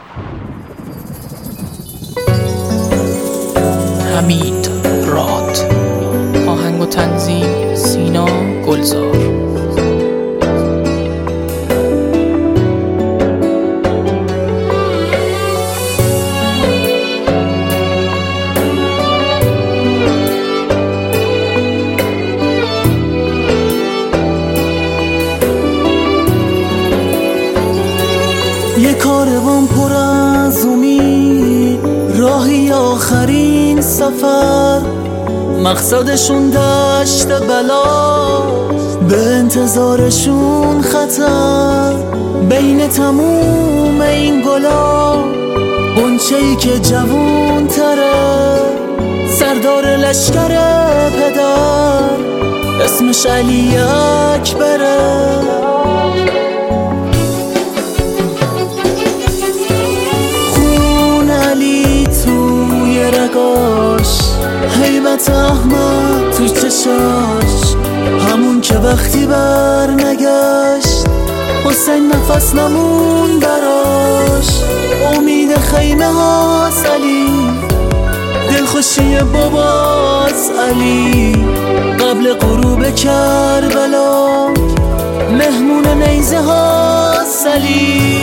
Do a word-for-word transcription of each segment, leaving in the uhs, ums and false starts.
حمید راد. آهنگ و تنظیم سینا گلزار. یه کاروان پر از امید، راهی آخرین سفر، مقصدشون دشت بلا، به انتظارشون خطر. بین تموم این گلا غنچه‌ای که جوون تره، سردار لشکر پدر، اسمش علی اکبره. هیبت احمد تو چشاش، همون که وقتی بر نگشت حسین نفس نمون براش. امید خیمه هاست علی، دلخوشی باباست علی، قبل غروب کربلا مهمون نیزه هاست علی.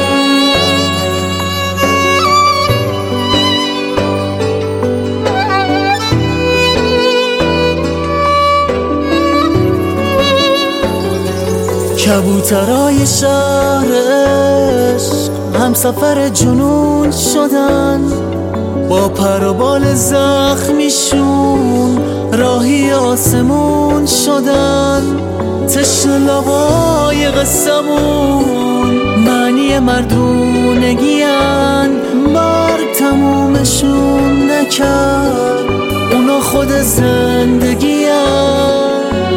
کبوترای شهر عشق هم سفر جنون شدن، با پر و بال زخمیشون راهی آسمون شدن. تشنه لبای قصمون معنی مردونگیان، مرگ تمومشون نکرد اونا خود زندگیان.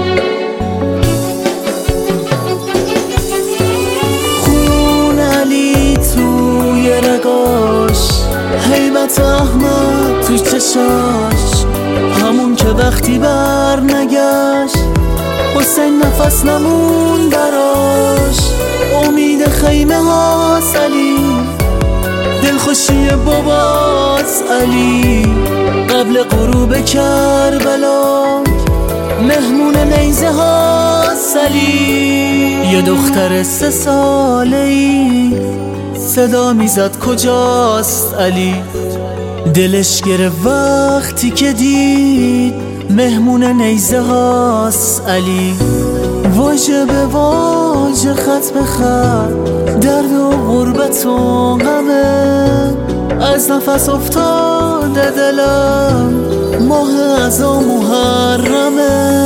هیبت احمد تو چشاش، همون که وقتی بر نگشت حسین نفس نمون براش. امید خیمه هاست علی، دلخوشی باباست علی، قبل غروب کربلا مهمون نیزه هاست علی. یه دختر سه ساله ای صدا میزد کجاست علی، دلش گرفت وقتی که دید مهمون نیزه هاست علی. واژه به واژه خط به خط درد و غربت و غمه، از نفس افتاده دلم ماه از محرمه.